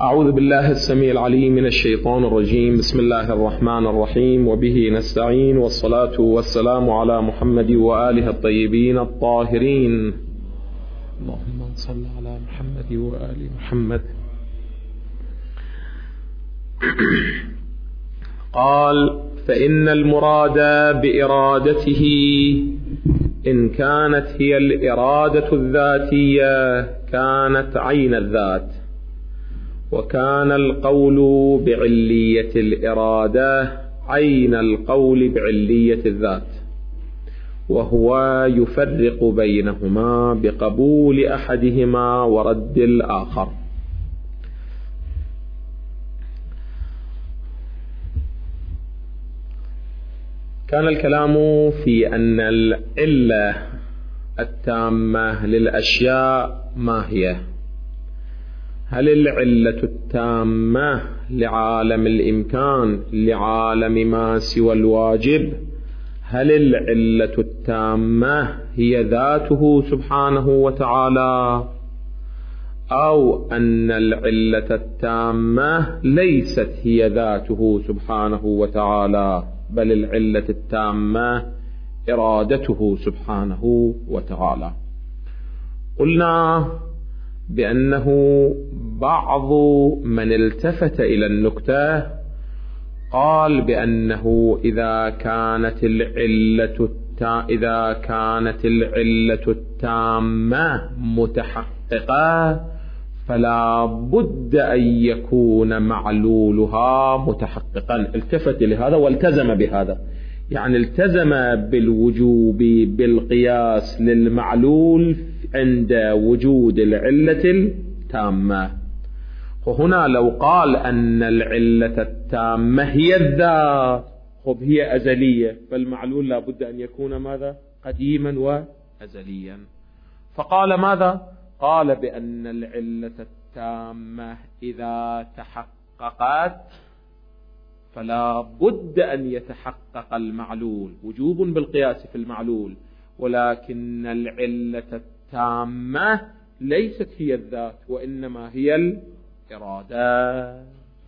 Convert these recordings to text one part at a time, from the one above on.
أعوذ بالله السميع العليم من الشيطان الرجيم. بسم الله الرحمن الرحيم، وبه نستعين، والصلاة والسلام على محمد وآله الطيبين الطاهرين. اللهم صل على محمد وآل محمد. قال: فإن المراد بإرادته إن كانت هي الإرادة الذاتية كانت عين الذات، وكان القول بعلية الإرادة عين القول بعلية الذات، وهو يفرق بينهما بقبول أحدهما ورد الآخر. كان الكلام في أن العلة التامة للأشياء ما هي؟ هل العلة التامة لعالم الإمكان، لعالم ما سوى الواجب؟ هل العلة التامة هي ذاته سبحانه وتعالى، أو أن العلة التامة ليست هي ذاته سبحانه وتعالى، بل العلة التامة إرادته سبحانه وتعالى؟ قلنا بأنه بعض من التفت إلى النكتة قال بأنه إذا كانت العلة التامة متحققة فلا بد أن يكون معلولها متحققا. التفت لهذا والتزم بهذا، يعني التزم بالوجوب بالقياس للمعلول عند وجود العلة التامة. وهنا لو قال أن العلة التامة هي الذات، هي أزلية، فالمعلول لا بد أن يكون ماذا؟ قديما وأزليا. فقال ماذا؟ قال بأن العلة التامة إذا تحققت فلا بد أن يتحقق المعلول، وجوب بالقياس في المعلول، ولكن العلة التامة ليست هي الذات، وإنما هي الإرادة.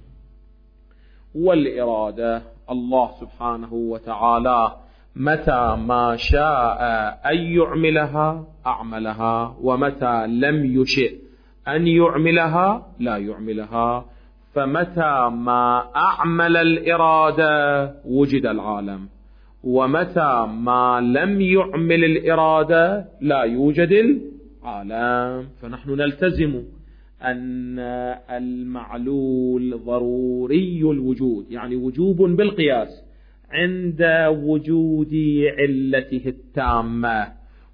والإرادة الله سبحانه وتعالى متى ما شاء أن يعملها أعملها، ومتى لم يشئ أن يعملها لا يعملها. فمتى ما أعمل الإرادة وجد العالم، ومتى ما لم يعمل الإرادة لا يوجد العالم. فنحن نلتزم أن المعلول ضروري الوجود، يعني وجوب بالقياس عند وجود علته التامة.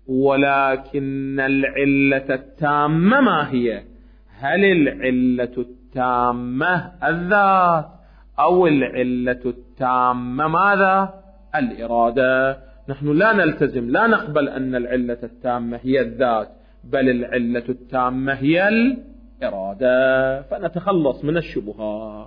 ولكن العلة التامة ما هي؟ هل العلة التامة الذات، أو العلة التامة ماذا؟ الإرادة. نحن لا نلتزم، لا نقبل أن العلة التامة هي الذات، بل العلة التامة هي الإرادة، فنتخلص من الشبهات.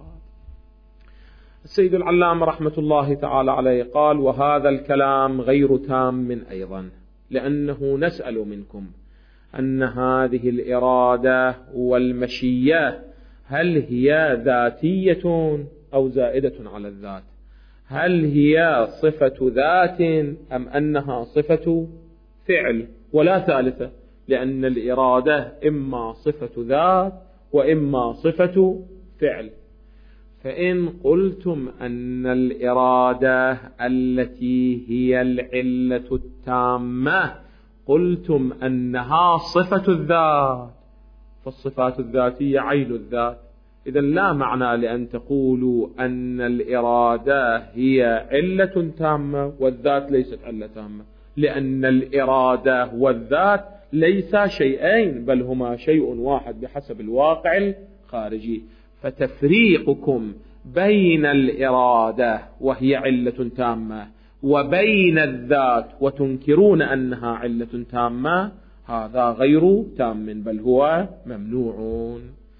السيد العلامة رحمة الله تعالى عليه قال: وهذا الكلام غير تام أيضا، لأنه نسأل منكم أن هذه الإرادة والمشية هل هي ذاتية أو زائدة على الذات؟ هل هي صفة ذات أم أنها صفة فعل؟ ولا ثالثة، لأن الإرادة إما صفة ذات وإما صفة فعل. فإن قلتم أن الإرادة التي هي العلة التامة قلتم أنها صفة الذات، فالصفات الذاتية عين الذات. إذن لا معنى لأن تقولوا أن الإرادة هي علة تامة والذات ليست علة تامة، لأن الإرادة والذات ليسا شيئين، بل هما شيء واحد بحسب الواقع الخارجي. فتفريقكم بين الإرادة وهي علة تامة وبين الذات وتنكرون أنها علة تامة، هذا غير تام، بل هو ممنوع.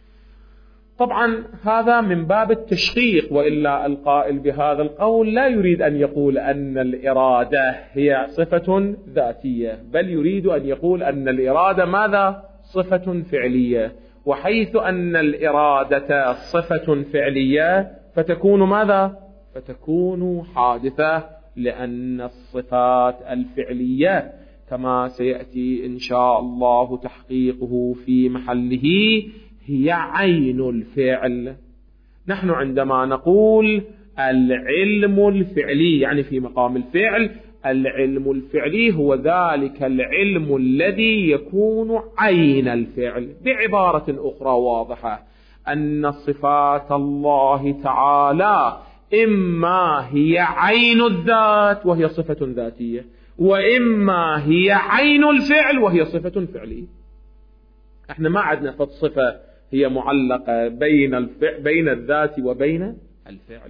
طبعا هذا من باب التشقيق، وإلا القائل بهذا القول لا يريد أن يقول أن الإرادة هي صفة ذاتية، بل يريد أن يقول أن الإرادة ماذا؟ صفة فعلية. وحيث أن الإرادة صفة فعلية فتكون ماذا؟ فتكون حادثة، لأن الصفات الفعلية كما سيأتي إن شاء الله تحقيقه في محله هي عين الفعل. نحن عندما نقول العلم الفعلي يعني في مقام الفعل، العلم الفعلي هو ذلك العلم الذي يكون عين الفعل. بعبارة أخرى واضحة، أن صفات الله تعالى إما هي عين الذات وهي صفة ذاتية، وإما هي عين الفعل وهي صفة فعلية. احنا ما عندنا صفة هي معلقة بين الذات وبين الفعل.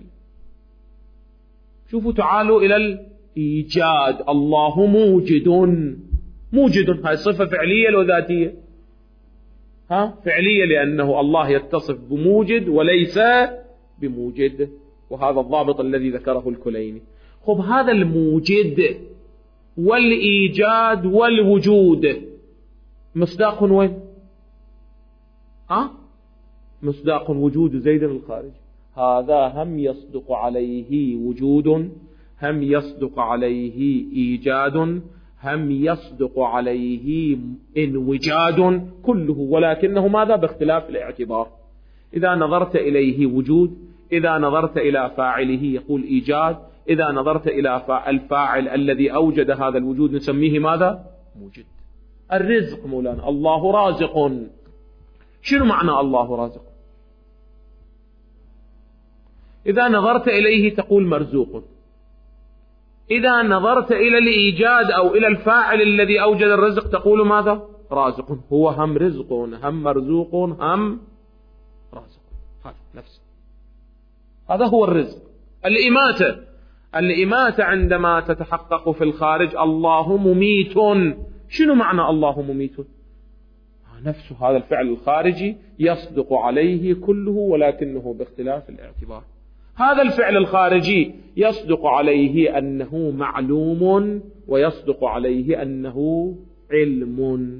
شوفوا تعالوا إلى الإيجاد، الله موجد، هاي صفة فعلية لو ذاتية؟ فعلية، لأنه الله يتصف بموجد وليس بموجد، وهذا الضابط الذي ذكره الكليني. خب هذا الموجد والإيجاد والوجود مصداق وين؟ مصداق وجود زيد الخارج، هذا هم يصدق عليه وجود، هم يصدق عليه إيجاد، هم يصدق عليه انوجاد، كله، ولكنه ماذا؟ باختلاف الاعتبار. إذا نظرت إليه وجود، إذا نظرت إلى فاعله يقول إيجاد، إذا نظرت إلى الفاعل الذي أوجد هذا الوجود نسميه ماذا؟ موجد. الرزق مولانا، الله رازق، شنو معنى الله رازق؟ إذا نظرت إليه تقول مرزوق. إذا نظرت إلى الإيجاد أو إلى الفاعل الذي أوجد الرزق تقول ماذا؟ رازق. هو هم رزق هم مرزوق هم رازق، هذا نفسه، هذا هو الرزق. الإماتة عندما تتحقق في الخارج، الله مميت، شنو معنى الله مميت؟ نفسه هذا الفعل الخارجي يصدق عليه كله ولكنه باختلاف الاعتبار. هذا الفعل الخارجي يصدق عليه أنه معلوم ويصدق عليه أنه علم.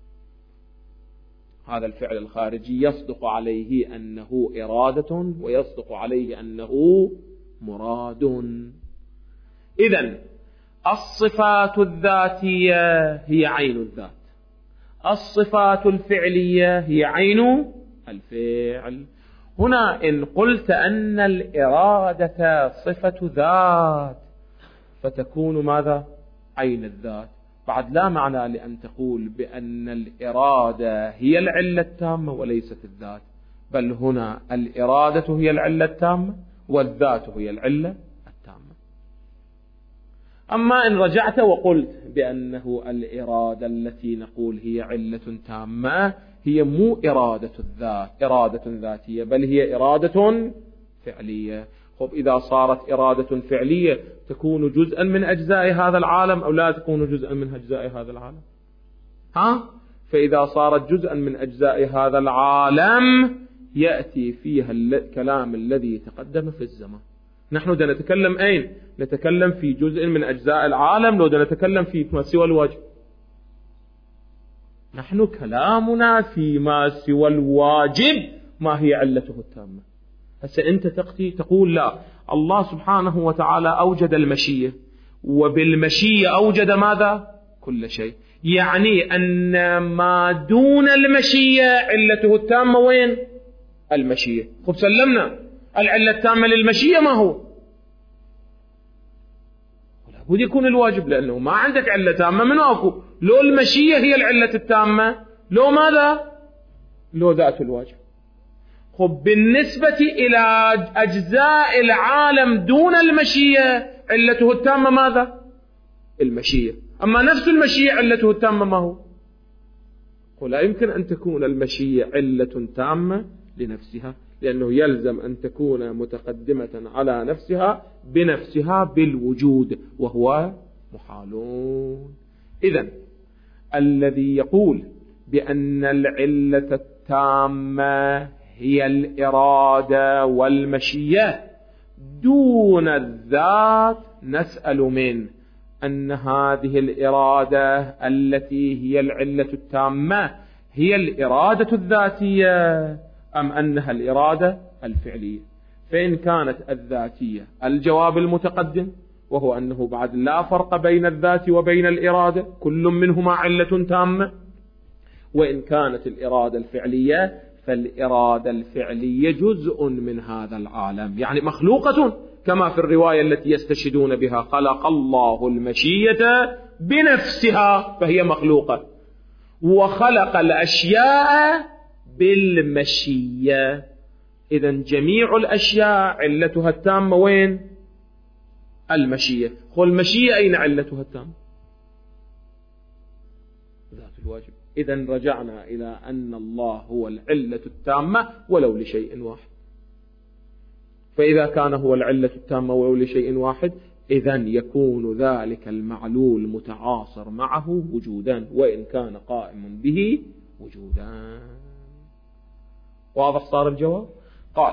هذا الفعل الخارجي يصدق عليه أنه إرادة ويصدق عليه أنه مراد. إذن الصفات الذاتية هي عين الذات، الصفات الفعلية هي عين الفعل. هنا إن قلت أن الإرادة صفة ذات فتكون ماذا؟ عين الذات. بعد لا معنى لأن تقول بأن الإرادة هي العلة التامة وليست الذات، بل هنا الإرادة هي العلة التامة والذات هي العلة التامة. أما إن رجعت وقلت بأنه الإرادة التي نقول هي علة تامة هي مو إرادة الذات، إرادة ذاتية، بل هي إرادة فعلية. خب إذا صارت إرادة فعلية تكون جزءا من أجزاء هذا العالم أو لا تكون جزءا من أجزاء هذا العالم؟ فإذا صارت جزءا من أجزاء هذا العالم يأتي فيها الكلام الذي تقدم في الزمان. نحن دا نتكلم أين؟ نتكلم في جزء من أجزاء العالم، لو دا نتكلم في ما سوى الواجب. نحن كلامنا فيما سوى الواجب ما هي علته التامة. هسه أنت تقول لا، الله سبحانه وتعالى أوجد المشية، وبالمشية أوجد ماذا؟ كل شيء، يعني أن ما دون المشية علته التامة وين؟ المشية. خب سلمنا العلة التامة للمشية ما هو؟ ولا بد يكون الواجب، لأنه ما عندك علة تامة من أكو، لو المشية هي العلة التامة، لو ماذا؟ لو ذات الواجب. خب بالنسبة إلى أجزاء العالم دون المشية علته التامة ماذا؟ المشية. أما نفس المشية علته التامة ما هو؟ ولا يمكن أن تكون المشية علة تامة لنفسها، لأنه يلزم أن تكون متقدمة على نفسها بنفسها بالوجود، وهو محالون. إذن الذي يقول بأن العلة التامة هي الإرادة والمشية دون الذات، نسأل من أن هذه الإرادة التي هي العلة التامة هي الإرادة الذاتية أم أنها الإرادة الفعلية. فإن كانت الذاتية الجواب المتقدم، وهو أنه بعد لا فرق بين الذات وبين الإرادة، كل منهما علة تامة. وإن كانت الإرادة الفعلية فالإرادة الفعلية جزء من هذا العالم، يعني مخلوقة، كما في الرواية التي يستشهدون بها: خلق الله المشية بنفسها، فهي مخلوقة، وخلق الأشياء بالمشية. إذن جميع الأشياء علتها التامة وين؟ المشية. والمشية أين علتها التامة؟ ذات الواجب. إذن رجعنا إلى أن الله هو العلة التامة ولو لشيء واحد. فإذا كان هو العلة التامة ولو لشيء واحد، إذن يكون ذلك المعلول متعاصر معه وجودا، وإن كان قائم به وجودا. واضح صار الجواب؟ قال: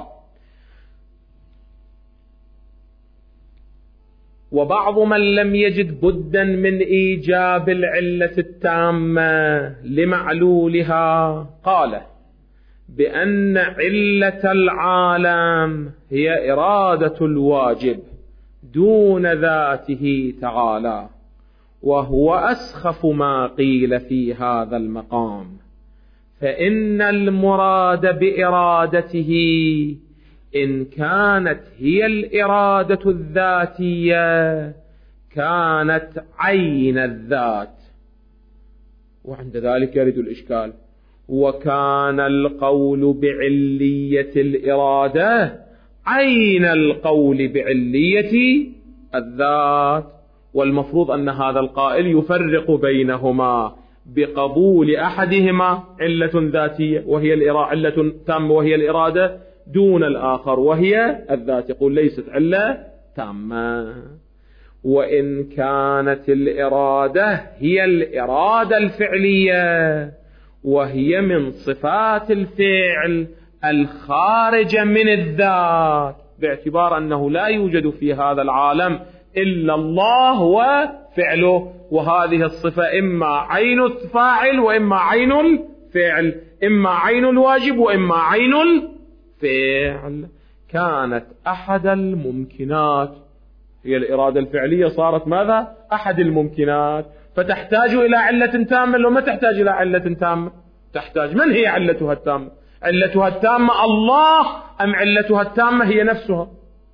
وبعض من لم يجد بدا من إيجاب العلة التامة لمعلولها قال بأن علة العالم هي إرادة الواجب دون ذاته تعالى، وهو أسخف ما قيل في هذا المقام. فإن المراد بإرادته إن كانت هي الإرادة الذاتية كانت عين الذات، وعند ذلك يرد الإشكال: وكان القول بعلية الإرادة عين القول بعلية الذات. والمفروض أن هذا القائل يفرق بينهما بقبول أحدهما علة ذاتية وهي علة تامة وهي الإرادة، دون الآخر وهي الذات، يقول ليست علة تامة. وإن كانت الإرادة هي الإرادة الفعلية وهي من صفات الفعل الخارجة من الذات، باعتبار أنه لا يوجد في هذا العالم إلا الله وفعله، وهذه الصفة إما عين الفاعل وإما عين الفعل، إما عين الواجب وإما عين الفعل. كانت أحد الممكنات، هي الإرادة الفعلية صارت ماذا؟ أحد الممكنات، فتحتاج إلى علة تامة لو ما تحتاج إلى علة تامة؟ تحتاج. من هي علتها التامة؟ علتها التامة الله أم علتها التامة هي نفسها؟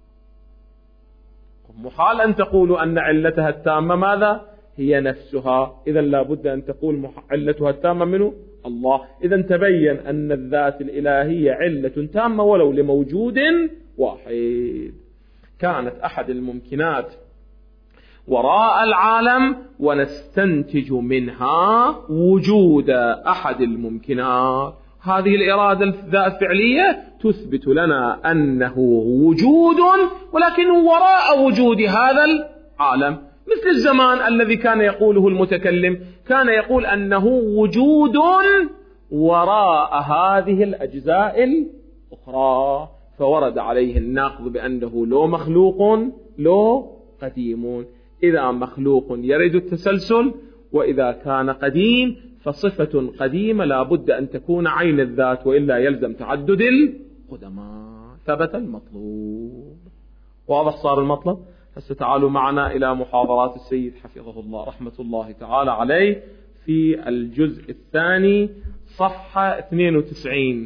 محال أن تقولوا أن علتها التامة ماذا؟ هي نفسها. إذن لا بد أن تقول علتها التامة منه؟ الله. إذن تبين أن الذات الإلهية علة تامة ولو لموجود واحد. كانت أحد الممكنات وراء العالم ونستنتج منها وجود أحد الممكنات. هذه الإرادة الفعلية تثبت لنا أنه وجود، ولكن وراء وجود هذا العالم، مثل الزمان الذي كان يقوله المتكلم، كان يقول أنه وجود وراء هذه الأجزاء الأخرى، فورد عليه الناقض بأنه لو مخلوق لو قديم. إذا مخلوق يرد التسلسل، وإذا كان قديم فصفة قديمة لا بد أن تكون عين الذات، وإلا يلزم تعدد القدماء. ثبت المطلوب. واضح صار المطلب؟ هسه تعالوا معنا إلى محاضرات السيد حفظه الله رحمة الله تعالى عليه في الجزء الثاني صفحة 92.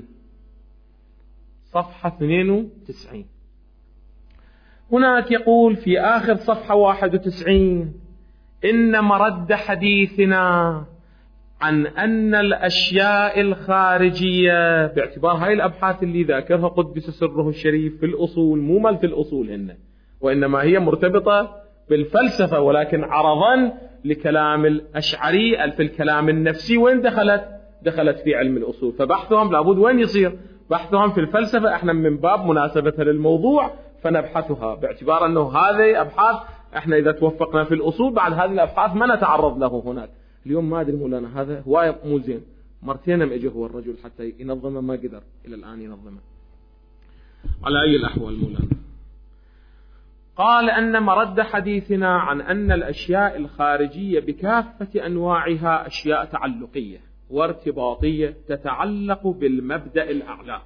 صفحة 92 هناك يقول في آخر صفحة 91: إن مرد حديثنا عن أن الأشياء الخارجية، باعتبار هاي الأبحاث اللي ذاكرها قدس سره الشريف في الأصول، مو مالت الأصول هنا، وإنما هي مرتبطة بالفلسفة، ولكن عرضا لكلام الأشعري في الكلام النفسي. وين دخلت في علم الأصول، فبحثهم لابد وين يصير؟ بحثهم في الفلسفة. احنا من باب مناسبتها للموضوع فنبحثها، باعتبار أنه هذه أبحاث احنا إذا توفقنا في الأصول بعد هذه الأبحاث ما نتعرض له هناك. اليوم ما أدري مولانا هذا هواية مو زين، مرتين اجى هو الرجل حتى ينظمه ما قدر إلى الآن ينظمه. على أي الأحوال مولانا قال أن مرد حديثنا عن أن الأشياء الخارجية بكافة أنواعها أشياء تعلقية، وارتباطية تتعلق بالمبدأ الأعلى،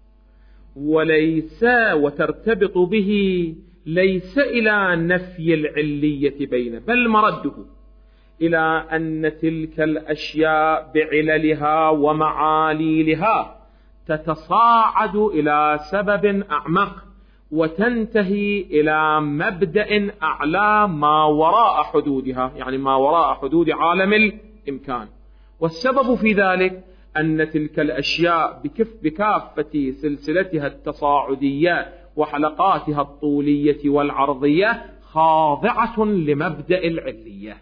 وليس وترتبط به ليس إلى نفي العلية بينه، بل مرده إلى أن تلك الأشياء بعللها ومعاليلها تتصاعد إلى سبب أعمق وتنتهي إلى مبدأ أعلى ما وراء حدودها، يعني ما وراء حدود عالم الإمكان. والسبب في ذلك أن تلك الأشياء بكافة سلسلتها التصاعدية وحلقاتها الطولية والعرضية خاضعة لمبدأ العلية.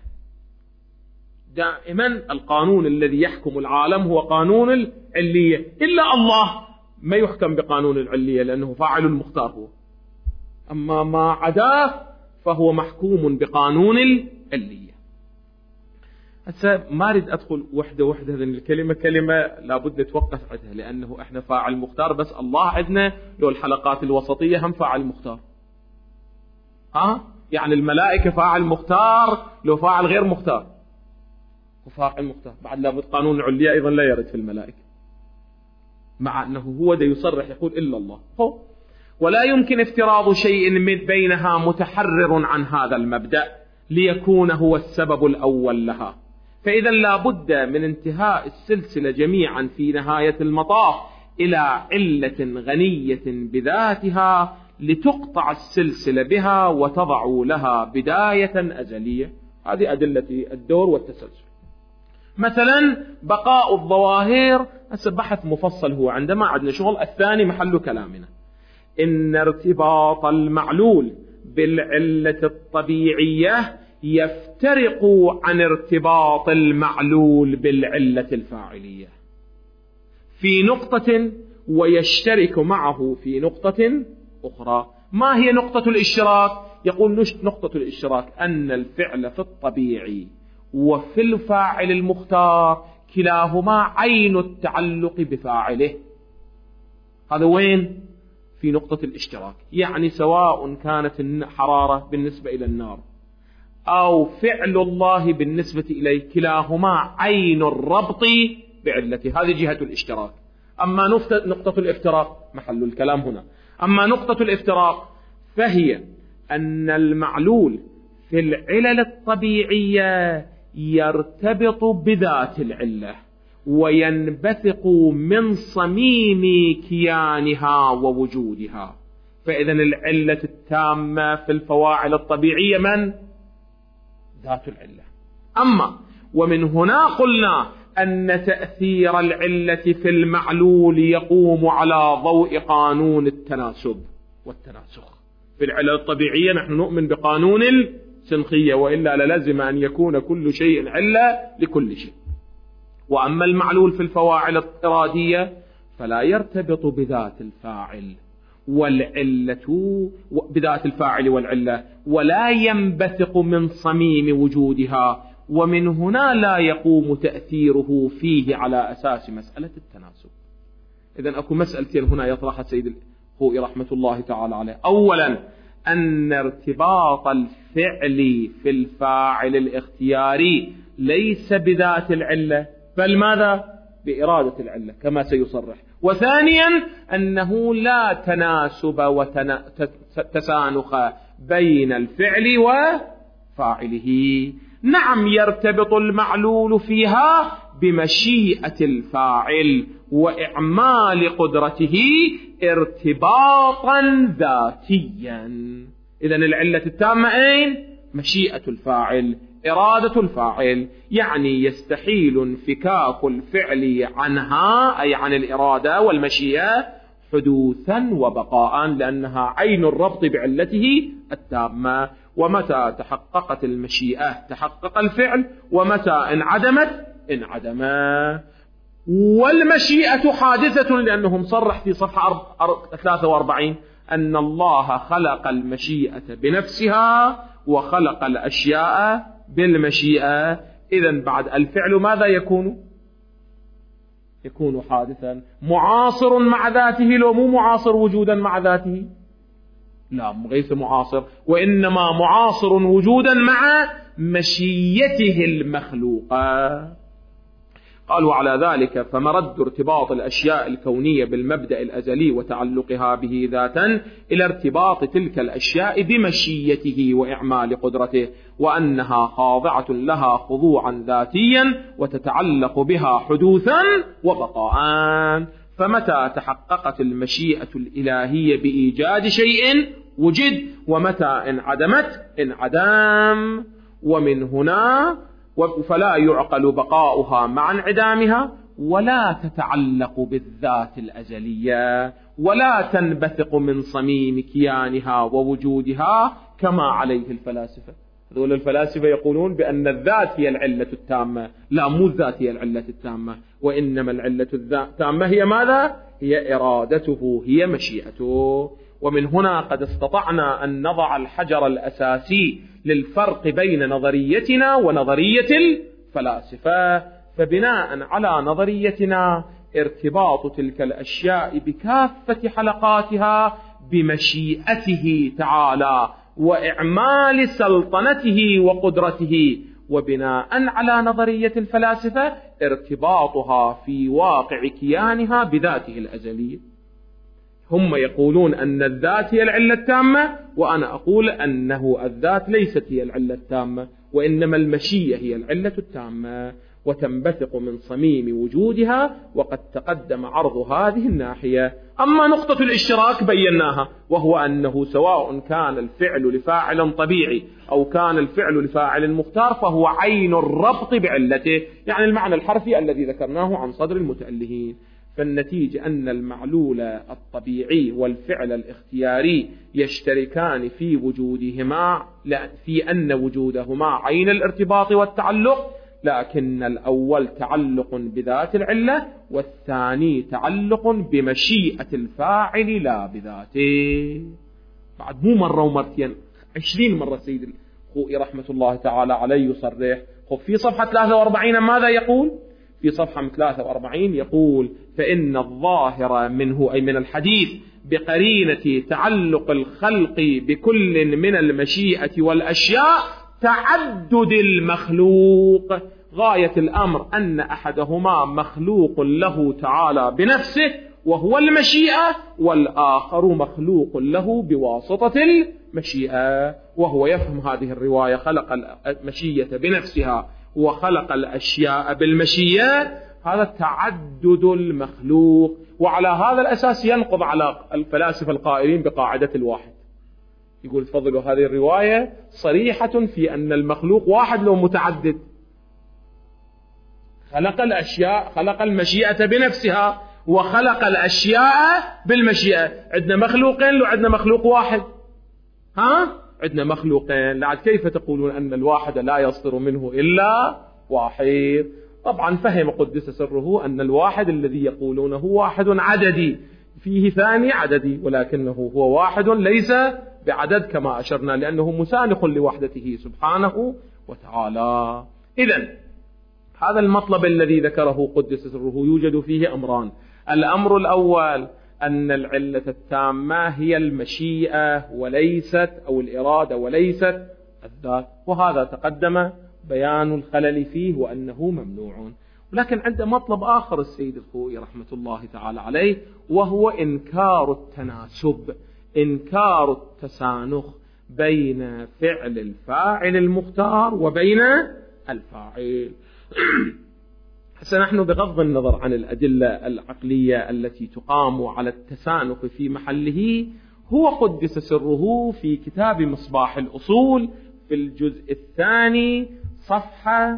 دائما القانون الذي يحكم العالم هو قانون العلية، إلا الله ما يحكم بقانون العلية لأنه فاعل مختار هو، أما ما عداه فهو محكوم بقانون العلية. هسه ما أريد أدخل وحدة هذه الكلمة كلمة لابد نتوقف عندها، لأنه إحنا فاعل مختار، بس الله عندنا لو الحلقات الوسطية هم فاعل مختار. يعني الملائكة فاعل مختار لو فاعل غير مختار وفاعل مختار، بعد لابد قانون العلية أيضا لا يرد في الملائكة، مع أنه هو ده يصرح يقول إلا الله هو. ولا يمكن افتراض شيء من بينها متحرر عن هذا المبدأ ليكون هو السبب الأول لها، فإذا لا بد من انتهاء السلسلة جميعا في نهاية المطاف إلى علة غنية بذاتها لتقطع السلسلة بها وتضع لها بداية أزلية. هذه أدلة الدور والتسلسل. مثلا بقاء الظواهر، بحث مفصل هو عندما عندنا شغل الثاني محل كلامنا، إن ارتباط المعلول بالعلة الطبيعية يفترق عن ارتباط المعلول بالعلة الفاعلية في نقطة ويشترك معه في نقطة أخرى. ما هي نقطة الاشتراك؟ يقول نقطة الاشتراك أن الفعل في الطبيعي وفي الفاعل المختار كلاهما عين التعلق بفاعله. هذا وين؟ في نقطة الاشتراك، يعني سواء كانت الحرارة بالنسبة إلى النار أو فعل الله بالنسبة إليه كلاهما عين الربط بعلته. هذه جهة الاشتراك. أما نقطة الافتراق محل الكلام هنا. أما نقطة الافتراق فهي أن المعلول في العلل الطبيعية يرتبط بذات العلة وينبثق من صميم كيانها ووجودها. فإذا العلة التامة في الفواعل الطبيعية من؟ ذات العلة. أما ومن هنا قلنا أن تأثير العلة في المعلول يقوم على ضوء قانون التناسب والتناسخ. في العلة الطبيعية نحن نؤمن بقانون السنخية، وإلا للزم أن يكون كل شيء علة لكل شيء. وأما المعلول في الفواعل الإرادية فلا يرتبط بذات الفاعل والعلة بذات الفاعل والعلة ولا ينبثق من صميم وجودها، ومن هنا لا يقوم تأثيره فيه على أساس مسألة التناسب. إذن أكو مسألتين هنا يطرحها السيد الخوئي رحمة الله تعالى عليه. أولا أن ارتباط الفعل في الفاعل الاختياري ليس بذات العلة بل ماذا؟ بإرادة العلة كما سيصرح. وثانيا أنه لا تناسب وتسانخ بين الفعل وفاعله. نعم يرتبط المعلول فيها بمشيئة الفاعل وإعمال قدرته ارتباطا ذاتيا. إذن العلة التامة أين؟ مشيئة الفاعل، إرادة الفاعل، يعني يستحيل انفكاك الفعل عنها أي عن الإرادة والمشيئة حدوثا وبقاء، لأنها عين الربط بعلته التامة. ومتى تحققت المشيئة تحقق الفعل، ومتى انعدمت انعدم. والمشيئة حادثة لأنه مصرح في صفحة 43 أن الله خلق المشيئة بنفسها وخلق الأشياء بالمشيئة. إذن بعد الفعل ماذا يكون؟ يكون حادثا معاصر مع ذاته، لو مو معاصر وجودا مع ذاته، لا ليس معاصر، وإنما معاصر وجودا مع مشيئته المخلوقة. قالوا على ذلك فمرد ارتباط الأشياء الكونية بالمبدأ الأزلي وتعلقها به ذاتا إلى ارتباط تلك الأشياء بمشيته وإعمال قدرته، وأنها خاضعة لها خضوعا ذاتيا وتتعلق بها حدوثا وبقاء. فمتى تحققت المشيئة الإلهية بإيجاد شيء وجد، ومتى انعدمت انعدام. ومن هنا فلا يعقل بقاؤها مع انعدامها، ولا تتعلق بالذات الأزلية، ولا تنبثق من صميم كيانها ووجودها كما عليه الفلاسفة. هذول الفلاسفة يقولون بأن الذات هي العلة التامة، لا مو الذات هي العلة التامة، وإنما العلة التامة هي ماذا؟ هي إرادته، هي مشيئته. ومن هنا قد استطعنا أن نضع الحجر الأساسي للفرق بين نظريتنا ونظرية الفلاسفة. فبناء على نظريتنا ارتباط تلك الأشياء بكافة حلقاتها بمشيئته تعالى وإعمال سلطنته وقدرته، وبناء على نظرية الفلاسفة ارتباطها في واقع كيانها بذاته الأزلية. هم يقولون أن الذات هي العلة التامة، وأنا أقول أنه الذات ليست هي العلة التامة، وإنما المشيئة هي العلة التامة وتنبثق من صميم وجودها، وقد تقدم عرض هذه الناحية. أما نقطة الاشتراك بيناها، وهو أنه سواء كان الفعل لفاعل طبيعي أو كان الفعل لفاعل مختار فهو عين الربط بعلته، يعني المعنى الحرفي الذي ذكرناه عن صدر المتألهين. فالنتيجة أن المعلول الطبيعي والفعل الاختياري يشتركان في وجودهما، في أن وجودهما عين الارتباط والتعلق، لكن الأول تعلق بذات العلة، والثاني تعلق بمشيئة الفاعل لا بذاته. بعد مو مرة ومرتين، 20 مرة سيد الخوئي رحمة الله تعالى عليه يصرح. في صفحة 43 ماذا يقول؟ في صفحة 43 يقول: فإن الظاهر منه أي من الحديث بقرينة تعلق الخلق بكل من المشيئة والأشياء تعدد المخلوق. غاية الأمر أن أحدهما مخلوق له تعالى بنفسه وهو المشيئة، والآخر مخلوق له بواسطة المشيئة. وهو يفهم هذه الرواية: خلق المشيئة بنفسها وخلق الأشياء بالمشيئة، هذا تعدد المخلوق. وعلى هذا الأساس ينقض على الفلاسفة القائلين بقاعدة الواحد. يقول تفضل هذه الرواية صريحة في أن المخلوق واحد لو متعدد. خلق الأشياء، خلق المشيئة بنفسها وخلق الأشياء بالمشيئة. عندنا مخلوقين لو عندنا مخلوق واحد؟ عندنا مخلوقين. لعد كيف تقولون أن الواحد لا يصدر منه إلا واحد؟ طبعا فهم قدس سره أن الواحد الذي يقولونه واحد عددي، فيه ثاني عددي، ولكنه هو واحد ليس بعدد كما أشرنا، لأنه مسانخ لوحدته سبحانه وتعالى. إذن هذا المطلب الذي ذكره قدس سره يوجد فيه أمران. الأمر الأول أن العلة التامة هي المشيئة وليست، أو الإرادة وليست الذات، وهذا تقدم بيان الخلل فيه وأنه ممنوع. ولكن عنده مطلب آخر السيد الخوئي رحمة الله تعالى عليه، وهو إنكار التناسب، إنكار التسانخ بين فعل الفاعل المختار وبين الفاعل. نحن بغض النظر عن الأدلة العقلية التي تقام على التسانخ في محله، هو قدس سره في كتاب مصباح الأصول في الجزء الثاني صفحة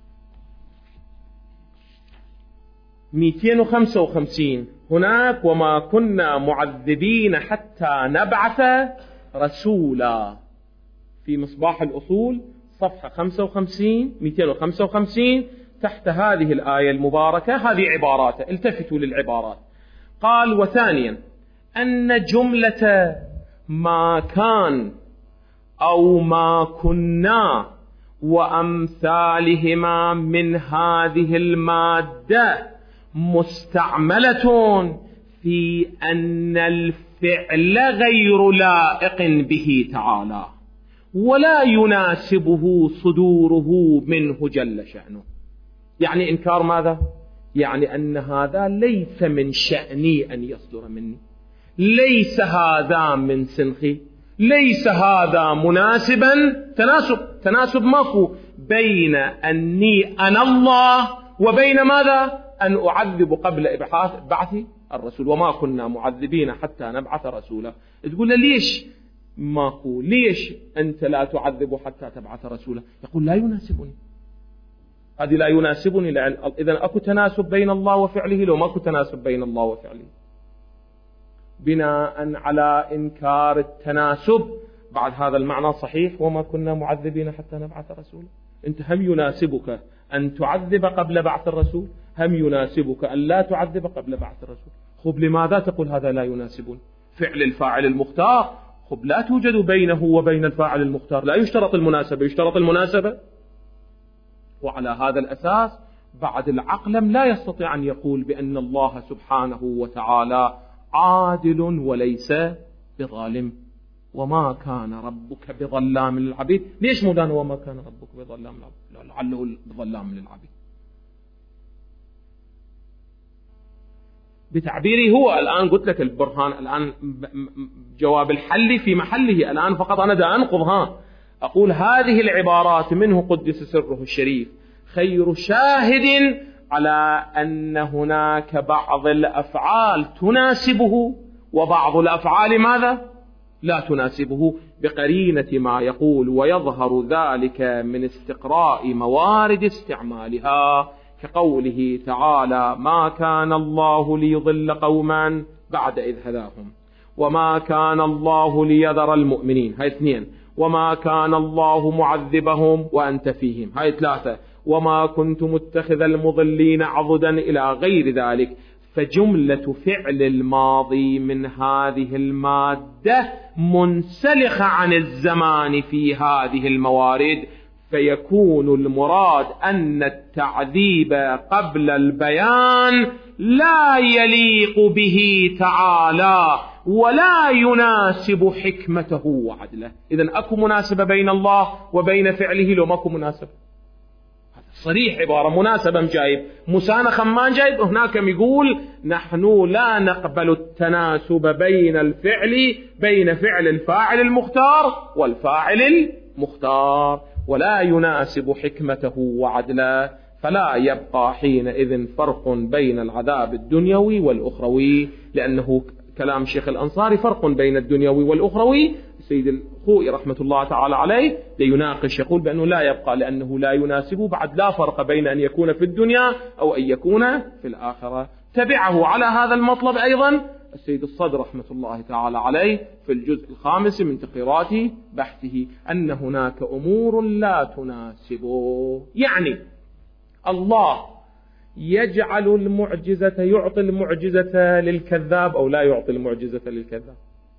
255 هناك: وما كنا معذبين حتى نبعث رسولا. في مصباح الأصول صفحة 255 تحت هذه الآية المباركة هذه عباراته، التفتوا للعبارات. قال: وثانيا أن جملة ما كان أو ما كنا وأمثالهما من هذه المادة مستعملة في أن الفعل غير لائق به تعالى ولا يناسبه صدوره منه جل شأنه. يعني إنكار ماذا؟ يعني أن هذا ليس من شأني أن يصدر مني، ليس هذا من سنخي، ليس هذا مناسبا. تناسب ماكو بين أني أنا الله وبين ماذا؟ أن أعذب قبل بعث الرسول، وما كنا معذبين حتى نبعث رسولا. تقول له ليش ماكو؟ ليش أنت لا تعذب حتى تبعث رسولا؟ يقول لا يناسبني، هذه لا يناسبني. إذن أكو تناسب بين الله وفعله لو ماكو تناسب بين الله وفعله. بناء على إنكار التناسب بعد هذا المعنى صحيح وما كنا معذبين حتى نبعث رسولا. أنت هم يناسبك أن تعذب قبل بعث الرسول، هم يناسبك أن لا تعذب قبل بعث الرسول. خب لماذا تقول هذا لا يناسبني؟ فعل الفاعل المختار، خب لا توجد بينه وبين الفاعل المختار، لا يشترط المناسبة، يشترط المناسبة. وعلى هذا الأساس بعد العقل لا يستطيع أن يقول بأن الله سبحانه وتعالى عادل وليس بظالم. وما كان ربك بظلام للعبيد. ليش مدان وما كان ربك بظلام للعبيد؟ لعله بظلام للعبيد بتعبيري هو. الآن قلت لك البرهان، الآن جواب الحل في محله الآن، فقط أنا دا أنقضها. أقول هذه العبارات منه قدس سره الشريف خير شاهد على أن هناك بعض الأفعال تناسبه وبعض الأفعال ماذا؟ لا تناسبه، بقرينة ما يقول ويظهر ذلك من استقراء موارد استعمالها، كقوله تعالى ما كان الله ليضل قوما بعد إذ هداهم، وما كان الله ليذر المؤمنين، هاي اثنين، وما كان الله معذبهم وأنت فيهم، هاي ثلاثة، وما كنت متخذ المضلين عضدا إلى غير ذلك. فجملة فعل الماضي من هذه المادة منسلخة عن الزمان في هذه الموارد، فيكون المراد أن التعذيب قبل البيان لا يليق به تعالى ولا يناسب حكمته وعدله. إذن أكو مناسبة بين الله وبين فعله لو ماكو مناسبة. صريح عبارة، مناسبة جايب، مسانخا ما جايب. هناك يقول نحن لا نقبل التناسب بين فعل الفاعل المختار والفاعل المختار، ولا يناسب حكمته وعدله، فلا يبقى حينئذ فرق بين العذاب الدنيوي والأخروي، لأنه كلام شيخ الأنصاري فرق بين الدنيوي والأخروي. السيد الخوئي رحمة الله تعالى عليه ليناقش يقول بأنه لا يبقى، لأنه لا يناسبه بعد لا فرق بين أن يكون في الدنيا أو أن يكون في الآخرة. تبعه على هذا المطلب أيضا السيد الصدر رحمة الله تعالى عليه في الجزء 5 من تقريرات بحثه، أن هناك أمور لا تناسبه. يعني الله يجعل المعجزة، يعطي المعجزة للكذاب أو لا يعطي المعجزة للكذاب؟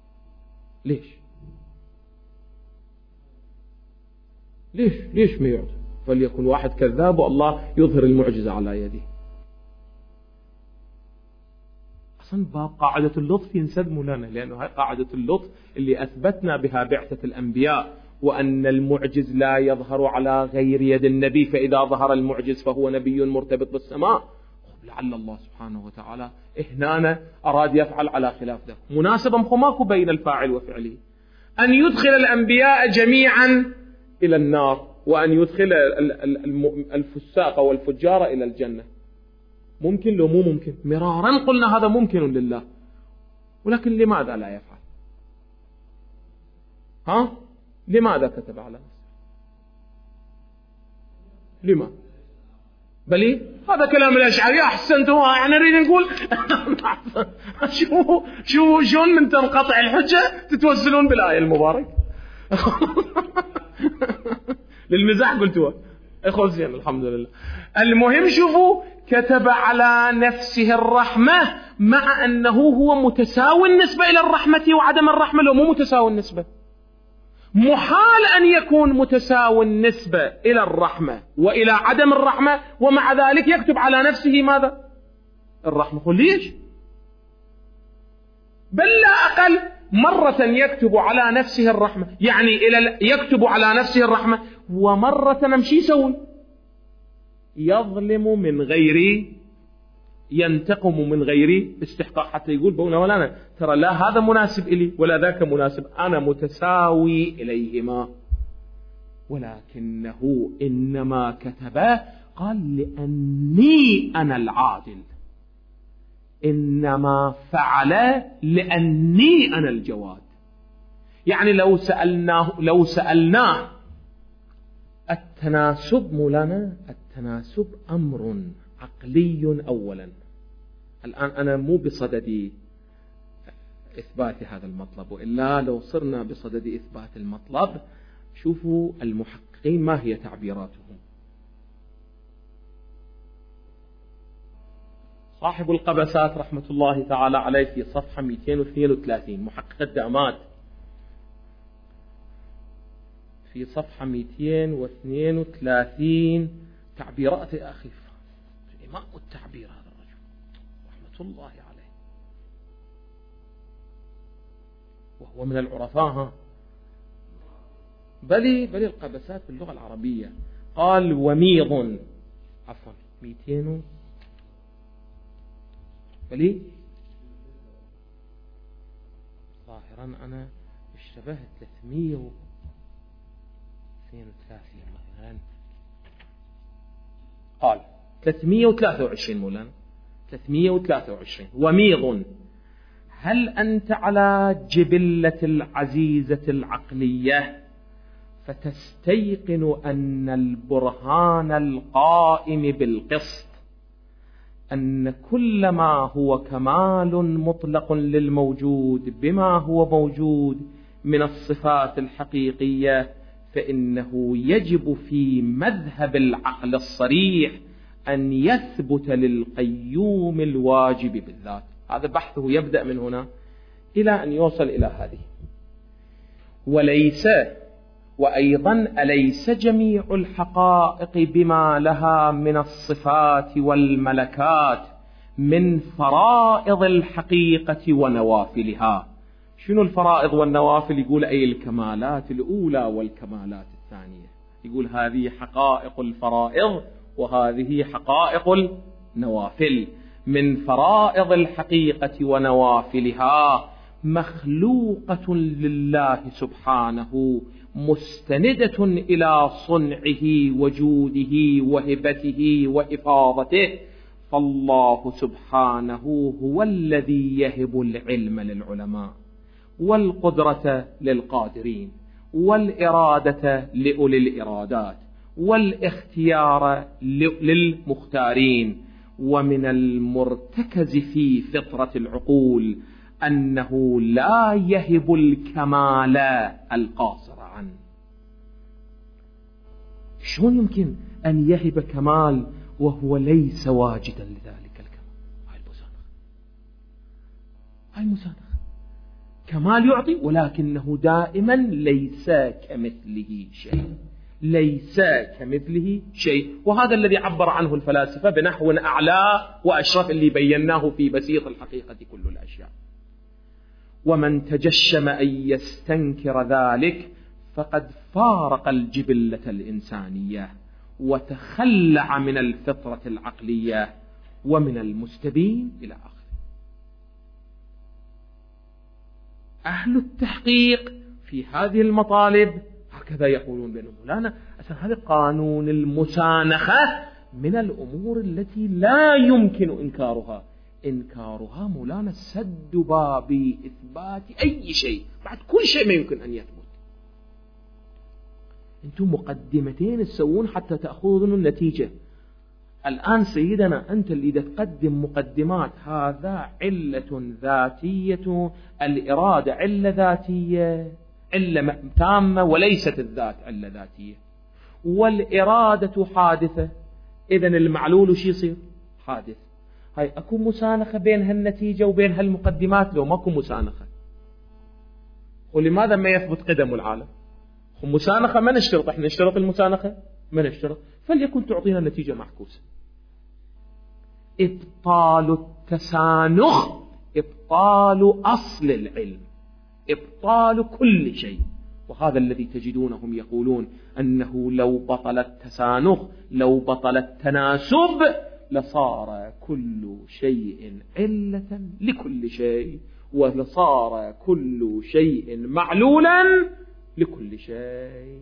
ليش ما يعطي؟ فليكن واحد كذاب والله يظهر المعجزة على يده. أصلا باب قاعدة اللطف ينسدم لنا، لأنه هاي قاعدة اللطف اللي أثبتنا بها بعثة الأنبياء، وأن المعجز لا يظهر على غير يد النبي، فإذا ظهر المعجز فهو نبي مرتبط بالسماء. لعل الله سبحانه وتعالى هنا أراد يفعل على خلاف ذلك. مناسبة ماكو بين الفاعل وفعله، أن يدخل الأنبياء جميعا إلى النار، وأن يدخل الفساق والفجار إلى الجنة. ممكن لو مو ممكن؟ مرارا قلنا هذا ممكن لله، ولكن لماذا لا يفعل؟ لماذا كتب على نفسه؟ لما؟ بلي هذا كلام الأشعري. أحسنتم، يعني نريد نقول شلون من تنقطع الحجة تتوسلون بالآية المباركة. للمزاح قلتوها اخو زين، الحمد لله. المهم شوفوا، كتب على نفسه الرحمة، مع أنه هو متساوي النسبة إلى الرحمة وعدم الرحمة. لو مو متساوي النسبة، محال أن يكون متساوي النسبة إلى الرحمة وإلى عدم الرحمة، ومع ذلك يكتب على نفسه ماذا؟ الرحمة. قل ليش؟ بل لا أقل، مرة يكتب على نفسه الرحمة، يعني يكتب على نفسه الرحمة، ومرة نمشي يسوي يظلم من غير ينتقم من غيري باستحقاق حتى يقول بونا ولا أنا ترى لا هذا مناسب إلي ولا ذاك مناسب، أنا متساوي إليهما. ولكنه إنما كتبه قال لأني أنا العادل، إنما فعل لأني أنا الجواد. يعني لو سألناه التناسب مولانا، التناسب أمر عقلي أولا. الآن أنا مو بصدد إثبات هذا المطلب، وإلا لو صرنا بصدد إثبات المطلب شوفوا المحققين ما هي تعبيراتهم. صاحب القبسات رحمة الله تعالى عليه في صفحة 232 محقق الدامات في صفحة 232 تعبيرات يا أخي إمام التعبير هذا الرجل رحمة الله عليه، وهو من العرفاء بل القبسات باللغة العربية. قال وميض عفوا 200 بلي ظاهرا أنا اشتبهت 332 مثلا، قال 323 مولانا 323 وميض هل أنت على جبلة العزيزة العقلية فتستيقن أن البرهان القائم بالقسط أن كل ما هو كمال مطلق للموجود بما هو موجود من الصفات الحقيقية، فإنه يجب في مذهب العقل الصريح أن يثبت للقيوم الواجب بالذات. هذا بحثه يبدأ من هنا إلى أن يوصل إلى هذه. وأيضا أليس جميع الحقائق بما لها من الصفات والملكات من فرائض الحقيقة ونوافلها؟ شنو الفرائض والنوافل؟ يقول أي الكمالات الأولى والكمالات الثانية. يقول هذه حقائق الفرائض وهذه حقائق النوافل. من فرائض الحقيقة ونوافلها مخلوقة لله سبحانه مستندة إلى صنعه وجوده وهبته وإفاضته، فالله سبحانه هو الذي يهب العلم للعلماء والقدرة للقادرين والإرادة لأولي الإرادات والاختيار للمختارين. ومن المرتكز في فطرة العقول أنه لا يهب الكمال القاصر عنه. شلون يمكن أن يهب كمال وهو ليس واجدا لذلك الكمال؟ هاي المسانخة كمال يعطي ولكنه دائما ليس كمثله شيء، ليس كمثله شيء. وهذا الذي عبر عنه الفلاسفة بنحو أعلى وأشرف اللي بيناه في بسيط الحقيقة كل الأشياء. ومن تجشم أن يستنكر ذلك فقد فارق الجبلة الإنسانية وتخلع من الفطرة العقلية ومن المستبين إلى آخره. أهل التحقيق في هذه المطالب هكذا يقولون بأنه مولانا أصلا هذا قانون المسانخة من الأمور التي لا يمكن إنكارها مولانا سد باب إثبات أي شيء، بعد كل شيء ما يمكن أن يثبت. أنتم مقدمتين تسوون حتى تأخذون النتيجة. الآن سيدنا أنت اللي تقدم مقدمات، هذا علة ذاتية، الإرادة علة ذاتية، علة تامة وليست الذات علة ذاتية، والإرادة حادثة، إذن المعلول شي يصير حادث. هاي أكون مسانخة بين هالنتيجة وبين هالمقدمات؟ لو ما أكون مسانخة. ولماذا ما يثبت قدم العالم؟ مسانخة ما نشترط، احنا نشترط المسانخة ما نشترط، فليكن تعطينا نتيجة معكوسة. إبطال التسانخ إبطال أصل العلم، إبطال كل شيء. وهذا الذي تجدونهم يقولون أنه لو بطل التسانخ، لو بطل التناسب، لصار كل شيء علة لكل شيء، ولصار كل شيء معلولا لكل شيء.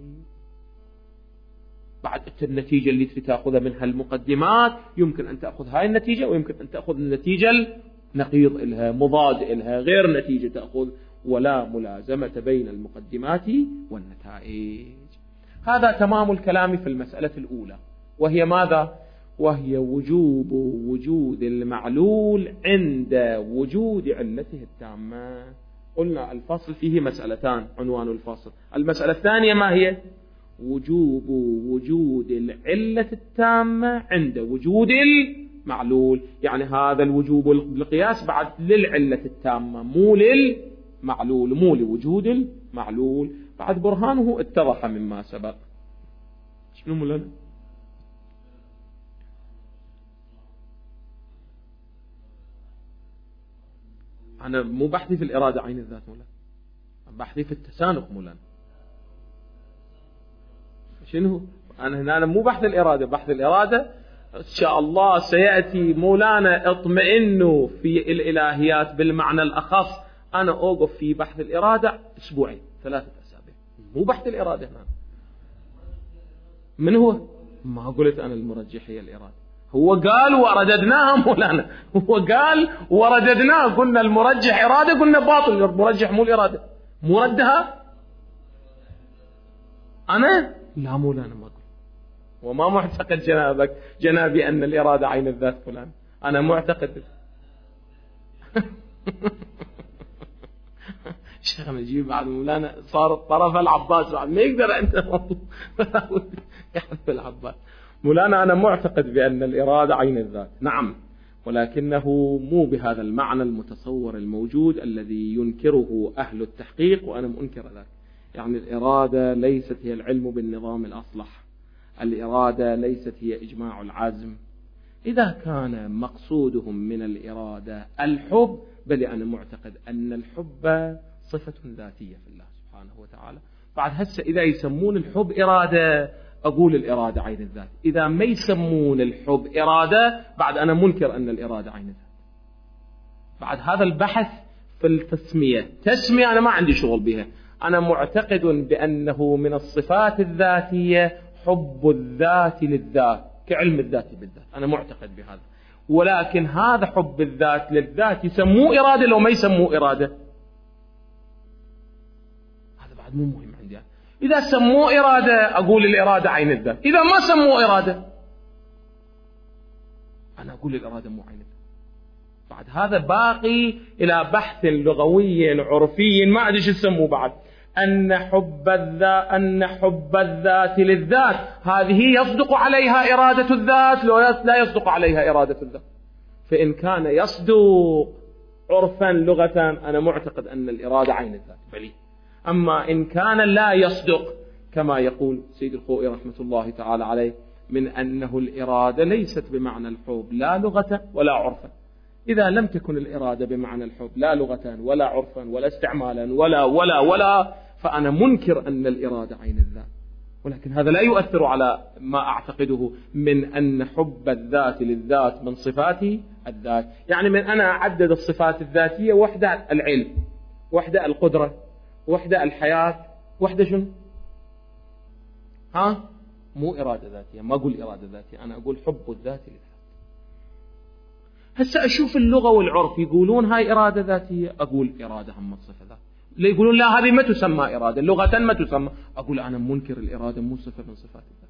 بعد النتيجة اللي تأخذها من هالمقدمات يمكن أن تأخذ هاي النتيجة، ويمكن أن تأخذ النتيجة النقيض إلها، مضاد إلها، غير نتيجة تأخذ، ولا ملازمة بين المقدمات والنتائج. هذا تمام الكلام في المسألة الأولى، وهي ماذا؟ وهي وجوب وجود المعلول عند وجود علته التامة. قلنا الفصل فيه مسألتان، عنوان الفصل. المسألة الثانية ما هي؟ وجوب وجود العلة التامة عند وجود المعلول. يعني هذا الوجوب بالقياس بعد للعلة التامة، مو للمعلول، مو لوجود المعلول. بعد برهانه اتضح مما سبق. شنو مولانا؟ أنا مو بحثي في الإرادة عين الذات مولانا، بحثي في التسانق مولانا. شنو؟ أنا مو بحث الإرادة. بحث الإرادة إن شاء الله سيأتي مولانا. اطمئنوا في الإلهيات بالمعنى الأخص. أنا أوقف في بحث الإرادة أسبوعين 3 أسابيع، مو بحث الإرادة هنا. من هو؟ ما قلت أنا المرجح هي الإرادة. هو قال ورددناها مولانا، هو قال ورددناها، قلنا المرجح إرادة، قلنا باطل المرجح مو الإرادة، مردها. أنا لا مولانا ما قلت، وما معتقد جنابي أن الإرادة عين الذات فلان. أنا معتقد شيخ نجيب بعد مولانا صار طرف العباس، بعد ما يقدر أنت يحذف العباس. مولانا أنا معتقد بأن الإرادة عين الذات، نعم، ولكنه مو بهذا المعنى المتصور الموجود الذي ينكره أهل التحقيق، وأنا منكر ذلك. يعني الإرادة ليست هي العلم بالنظام الأصلح، الإرادة ليست هي إجماع العزم. إذا كان مقصودهم من الإرادة الحب، بل أنا معتقد أن الحب صفة ذاتية في الله سبحانه وتعالى. بعد هسه إذا يسمون الحب إرادة، أقول الإرادة عين الذات. إذا ما يسمون الحب إرادة، بعد أنا منكر أن الإرادة عين الذات. بعد هذا البحث في التسمية، تسمية أنا ما عندي شغل بها. أنا معتقد بأنه من الصفات الذاتية حب الذات للذات كعلم الذات بالذات، أنا معتقد بهذا. ولكن هذا حب الذات للذات يسموه إرادة لو ما يسموه إرادة، هذا بعد مو مهم عندي. إذا سموه إرادة أقول الإرادة عين الذات، إذا ما سموه إرادة أنا أقول الإرادة مو عين الذات. بعد هذا باقي إلى بحث لغوي عرفي ما أدري شو يسموه بعد. أن حب الذات للذات هذه يصدق عليها إرادة الذات، لا يصدق عليها إرادة الذات. فإن كان يصدق عرفا لغة أنا معتقد أن الإرادة عين الذات بلي. أما إن كان لا يصدق كما يقول سيد الخوئي رحمة الله تعالى عليه، من أنه الإرادة ليست بمعنى الحب لا لغة ولا عرفا. إذا لم تكن الإرادة بمعنى الحب لا لغة ولا عرفا ولا استعمالا ولا فأنا منكر أن الإرادة عين الذات. ولكن هذا لا يؤثر على ما أعتقده من أن حب الذات للذات من صفات الذات. يعني من أنا أعدد الصفات الذاتية: وحدة العلم، وحدة القدرة، وحدة الحياة، وحدة شنو؟ مو إرادة ذاتية. ما أقول إرادة ذاتية، أنا أقول حب الذات للذات. هسه أشوف اللغة والعرف يقولون هاي إرادة ذاتية، أقول إرادة هم صفة ذات. لا يقولون لا هذه ما تسمى إرادة، لغة ما تسمى، أقول أنا منكر الإرادة مو صفة من صفات الذات.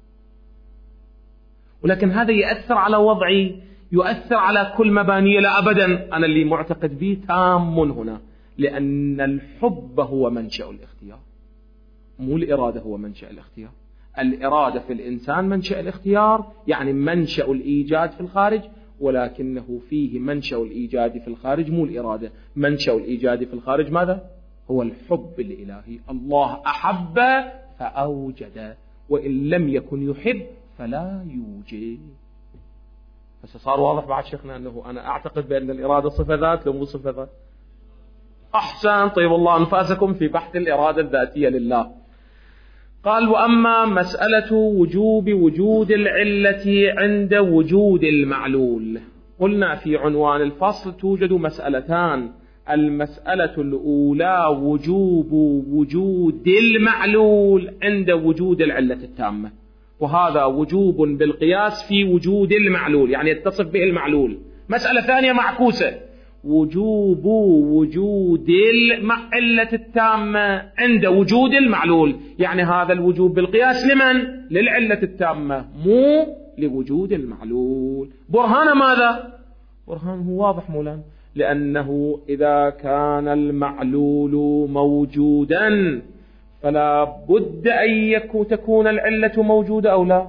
ولكن هذا يأثر على وضعي، يؤثر على كل مبانية؟ لا أبدا. أنا اللي معتقد به تام هنا، لأن الحب هو منشأ الاختيار، مو الإرادة هو منشأ الاختيار. الإرادة في الإنسان منشأ الاختيار، يعني منشأ الإيجاد في الخارج، ولكنه فيه منشأ الإيجاد في الخارج مو الإرادة. منشأ الإيجاد في الخارج ماذا؟ هو الحب الإلهي. الله أحب فأوجد، وإن لم يكن يحب فلا يوجد. بس صار واضح بعد شيخنا أنه أنا أعتقد بأن الإرادة صفة ذات لو مو صفة ذات. أحسن، طيب الله أنفاسكم في بحث الإرادة الذاتية لله. قال: وأما مسألة وجود العلة عند وجود المعلول. قلنا في عنوان الفصل توجد مسألتان: المسألة الأولى وجود المعلول عند وجود العلة التامة، وهذا وجوب بالقياس في وجود المعلول، يعني يتصف به المعلول. مسألة ثانية معكوسة: وجود العلة التامة عند وجود المعلول، يعني هذا الوجوب بالقياس لمن؟ للعلة التامة، مو لوجود المعلول. برهان ماذا؟ برهانه واضح مولانا، لأنه إذا كان المعلول موجودا فلا بد أن تكون العلة موجودة أو لا؟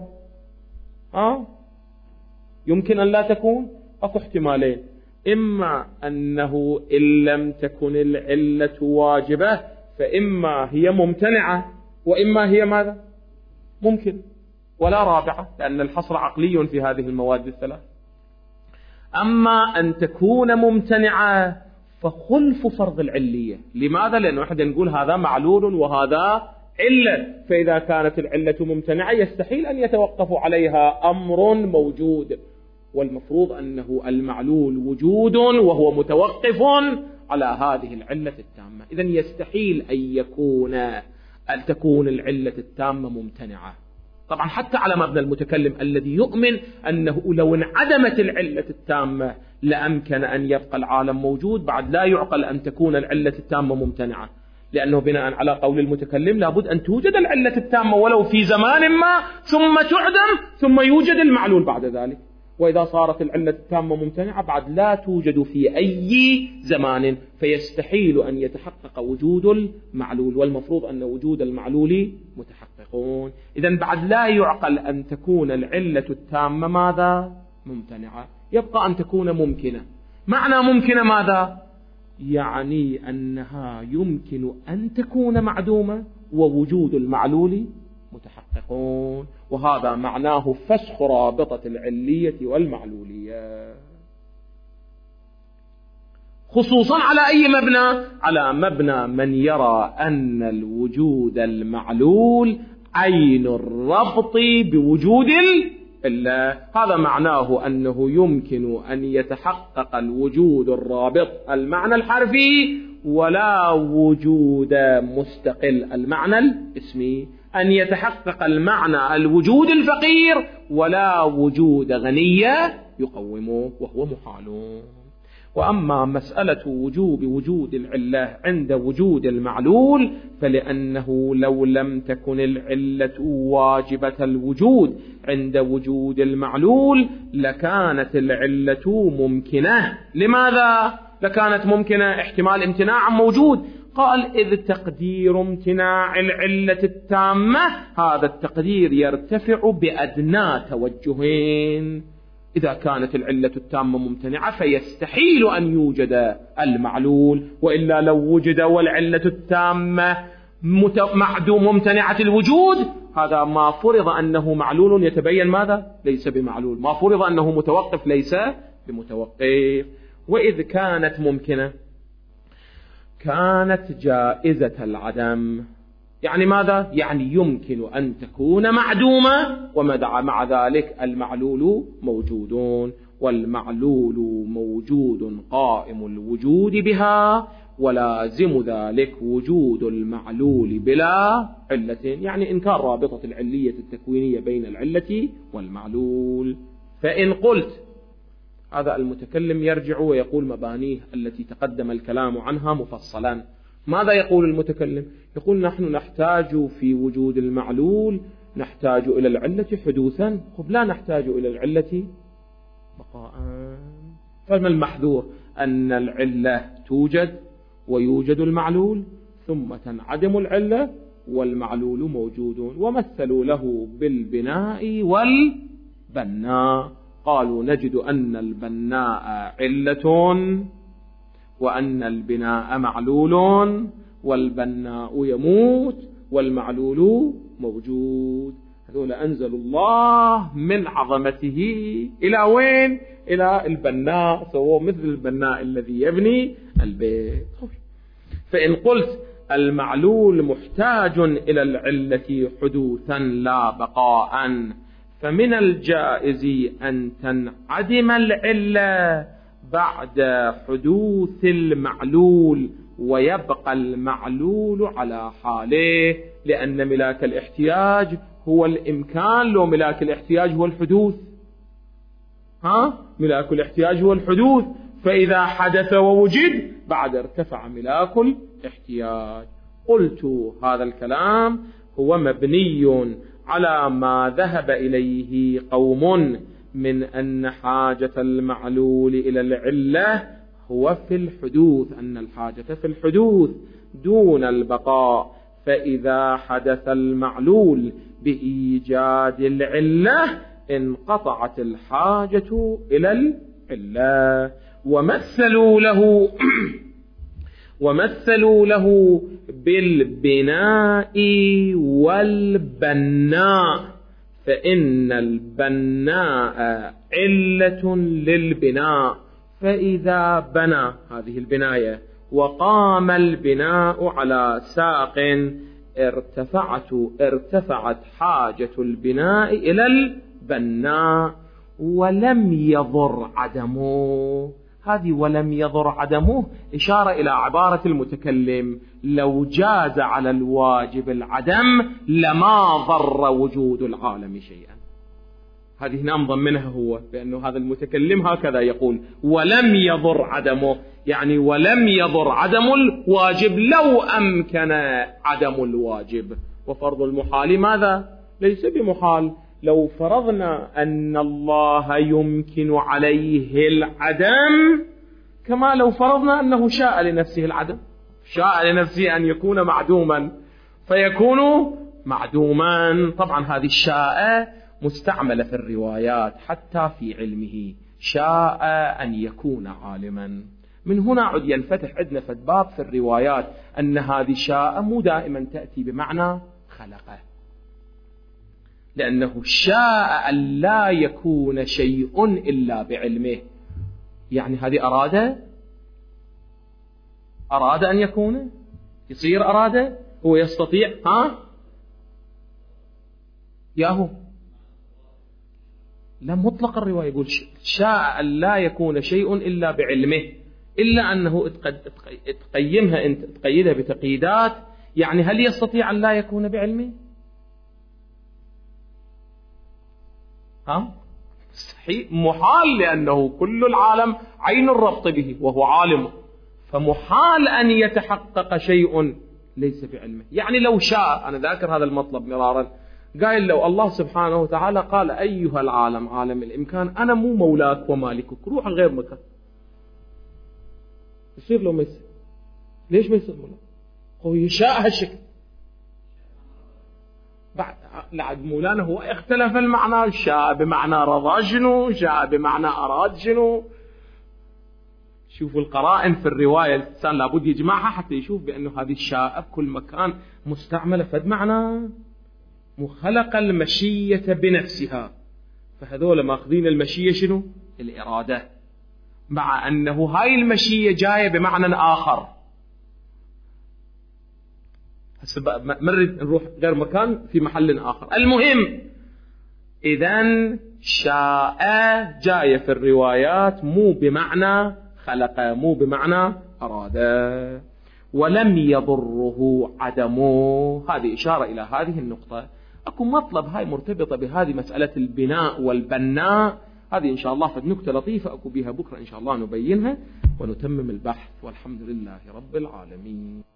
يمكن أن لا تكون؟ أكو احتمالين: إما أنه إن لم تكن العلة واجبة فإما هي ممتنعة، وإما هي ماذا؟ ممكن، ولا رابعة، لأن الحصر عقلي في هذه المواد الثلاث. أما أن تكون ممتنعة فخلف فرض العلية. لماذا؟ لأنه احنا نقول هذا معلول وهذا علة، فإذا كانت العلة ممتنعة يستحيل أن يتوقف عليها أمر موجود، والمفروض أنه المعلول وجود وهو متوقف على هذه العلة التامة. إذن يستحيل أن تكون العلة التامة ممتنعة. طبعا حتى على مبنى المتكلم الذي يؤمن أنه لو انعدمت العلة التامة لأمكن أن يبقى العالم موجود، بعد لا يعقل أن تكون العلة التامة ممتنعة، لأنه بناء على قول المتكلم لابد أن توجد العلة التامة ولو في زمان ما، ثم تعدم، ثم يوجد المعلول بعد ذلك. وإذا صارت العلة التامة ممتنعة بعد لا توجد في أي زمان، فيستحيل أن يتحقق وجود المعلول، والمفروض أن وجود المعلول متحققون. إذن بعد لا يعقل أن تكون العلة التامة ماذا؟ ممتنعة، يبقى أن تكون ممكنة. معنى ممكنة ماذا؟ يعني أنها يمكن أن تكون معدومة ووجود المعلول متحققون، وهذا معناه فسخ رابطة العلية والمعلولية، خصوصا على أي مبنى؟ على مبنى من يرى أن الوجود المعلول عين الربط بوجود العلة. هذا معناه أنه يمكن أن يتحقق الوجود الرابط المعنى الحرفي ولا وجود مستقل المعنى الاسمي، أن يتحقق المعنى الوجود الفقير ولا وجود غنية يقومه، وهو محال. وأما مسألة وجود العلة عند وجود المعلول فلأنه لو لم تكن العلة واجبة الوجود عند وجود المعلول لكانت العلة ممكنة. لماذا لكانت ممكنة؟ احتمال امتناع موجود. قال: إذ تقدير امتناع العلة التامة هذا التقدير يرتفع بأدنى توجهين. إذا كانت العلة التامة ممتنعة فيستحيل أن يوجد المعلول، وإلا لو وجد والعلة التامة ممتنعة الوجود هذا ما فرض أنه معلول يتبين ماذا؟ ليس بمعلول. ما فرض أنه متوقف ليس بمتوقف. وإذ كانت ممكنة كانت جائزة العدم. يعني ماذا؟ يعني يمكن أن تكون معدومة ومع ذلك المعلول موجود، والمعلول موجود قائم الوجود بها، ولازم ذلك وجود المعلول بلا علة، يعني إنكار رابطة العلية التكوينية بين العلة والمعلول. فإن قلت، هذا المتكلم يرجع ويقول مبانيه التي تقدم الكلام عنها مفصلا. ماذا يقول المتكلم؟ يقول: نحن نحتاج في وجود المعلول نحتاج إلى العلة حدوثا، لا نحتاج إلى العلة بقاء. فما المحذور؟ أن العلة توجد ويوجد المعلول، ثم تنعدم العلة والمعلول موجود. ومثلوا له بالبناء والبناء، قالوا: نجد أن البناء علة وأن البناء معلول، والبناء يموت والمعلول موجود. هذول أنزل الله من عظمته إلى وين؟ إلى البناء، سووا مثل البناء الذي يبني البيت. فإن قلت المعلول محتاج إلى العلة حدوثا لا بقاء، فمن الجائز أن تنعدم العلة بعد حدوث المعلول ويبقى المعلول على حاله، لأن ملاك الاحتياج هو الإمكان، لو ملاك الاحتياج هو الحدوث. ملاك الاحتياج هو الحدوث، فإذا حدث ووجد بعد ارتفع ملاك الاحتياج. قلت هذا الكلام هو مبني على ما ذهب إليه قوم من أن حاجة المعلول إلى العلة هو في الحدوث، أن الحاجة في الحدوث دون البقاء، فإذا حدث المعلول بإيجاد العلة انقطعت الحاجة إلى العلة. ومثلوا له بالبناء والبناء، فإن البناء علة للبناء، فإذا بنى هذه البناية وقام البناء على ساق ارتفعت حاجة البناء إلى البناء ولم يضر عدمه. هذه ولم يضر عدمه إشارة إلى عبارة المتكلم: لو جاز على الواجب العدم لما ضر وجود العالم شيئا. هذه هنا مضمنها هو، بأنه هذا المتكلم هكذا يقول: ولم يضر عدمه، يعني ولم يضر عدم الواجب لو أمكن عدم الواجب. وفرض المحال ماذا؟ ليس بمحال. لو فرضنا أن الله يمكن عليه العدم كما لو فرضنا أنه شاء لنفسه العدم، شاء لنفسه أن يكون معدوما فيكون معدوما. طبعا هذه الشاء مستعملة في الروايات حتى في علمه، شاء أن يكون عالما. من هنا عد ينفتح عندنا باب في الروايات أن هذه شاء مو دائما تأتي بمعنى خلقه، لأنه شاء أن لا يكون شيء إلا بعلمه. يعني هذه أراد أن يكون، يصير أراد، هو يستطيع. ياهو لا، مطلق الرواية يقول شاء أن لا يكون شيء إلا بعلمه، إلا أنه تقيمها أنت، تقيدها بتقييدات. يعني هل يستطيع أن لا يكون بعلمه؟ صحيح محال، لأنه كل العالم عين الربط به وهو عالم، فمحال أن يتحقق شيء ليس بعلمه. يعني لو شاء، أنا ذاكر هذا المطلب مرارا، قال لو الله سبحانه وتعالى قال: أيها العالم عالم الإمكان أنا مو مولاك ومالكك، روح غير مكان، يصير لو ما يصير؟ ليش ما يصير مولاك؟ هو يشاء هالشكل. بعد مولانا هو اختلف المعنى، شاء بمعنى رضى شنو، شاء بمعنى أراد شنو. شوفوا القرائن في الرواية الإنسان لابد يجمعها حتى يشوف بأنه هذه الشاء بكل مكان مستعملة فد معنى. مخلق المشية بنفسها، فهذول ماخذين المشية شنو؟ الإرادة، مع أنه هاي المشية جاية بمعنى آخر. مرد نروح غير مكان في محل آخر. المهم إذن شاء جاية في الروايات مو بمعنى خلق، مو بمعنى أراد. ولم يضره عدمه، هذه إشارة إلى هذه النقطة. أكو مطلب هاي مرتبطة بهذه مسألة البناء والبناء، هذه إن شاء الله فد نكتة لطيفة أكو بها بكرة إن شاء الله نبينها ونتمم البحث، والحمد لله رب العالمين.